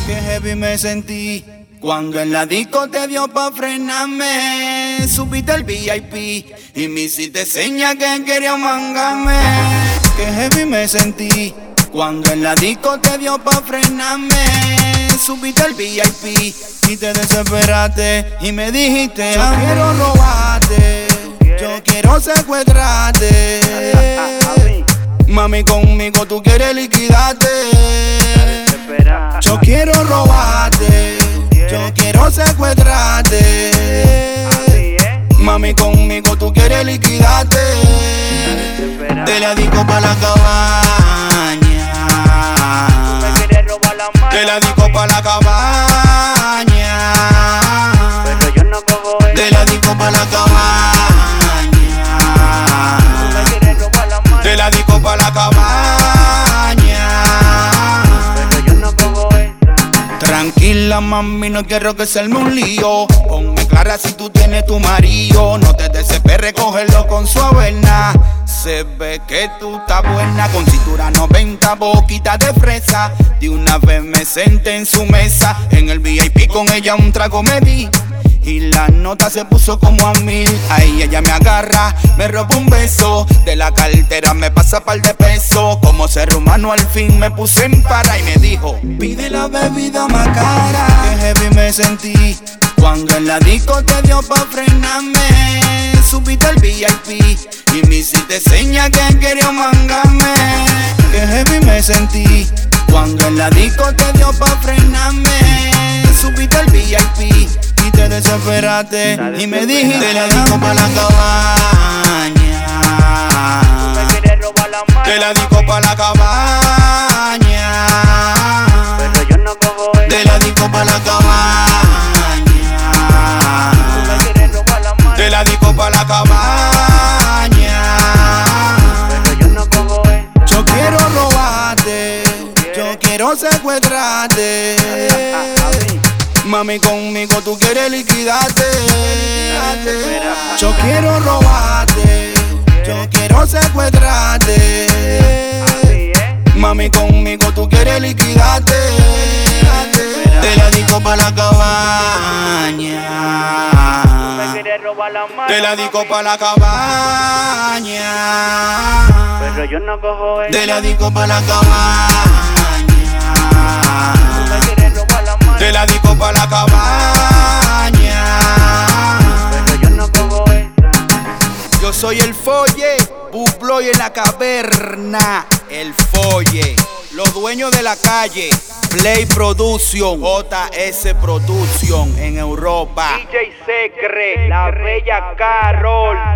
Qué heavy me sentí cuando en la disco te dio pa' frenarme. Subiste el VIP y me hiciste señas que quería mangarme. Qué heavy me sentí cuando en la disco te dio pa' frenarme. Subiste el VIP y te desesperaste y me dijiste: yo quiero robarte, yo quiero secuestrarte. Mami, conmigo tú quieres liquidarte. Yo quiero robarte, yo quiero secuestrarte. Mami, conmigo tú quieres liquidarte. De la disco pa' la cabaña, de la disco pa' la cabaña, de la disco pa' la cabaña, de la disco pa' la cabaña. Tranquila, mami, no quiero que se arme un lío. Ponme clara si tú tienes tu marido. No te desesperes, cógelo con su avena. Se ve que tú estás buena, con cintura 90, boquita de fresa. De una vez me senté en su mesa. En el VIP con ella un trago me di y la nota se puso como a 1000. Ahí ella me agarra, me roba un beso. De la cartera me pasa par de pesos. Como ser humano al fin me puse en para y me dijo: pide la bebida más cara. Qué heavy me sentí cuando en la disco te dio pa' frenarme. Subiste el VIP y me hiciste señas que quería mangarme. Qué heavy me sentí cuando en la disco te dio pa' frenarme. Subiste el VIP y te desesperaste y me dijiste: de la disco pa' la cabaña, de la disco pa' la cabaña, de la disco pa' la cabaña, de la disco pa' la cabaña. Yo quiero robarte, yo quiero secuestrarte. Mami, conmigo tú quieres liquidarte. Yo quiero robarte, yo quiero secuestrarte. Mami, conmigo tú quieres liquidarte. De la disco pa' la cabaña, de la disco pa' la cabaña, pero yo no cojo eso. de la disco pa' la cabaña, de la disco pa' la cabaña. Pero yo no cojo eso. Yo soy el Folle, Bubloy en la caverna. El Folle, los dueños de la calle. Play Production, JS Production en Europa. DJ Secre, la bella Carol.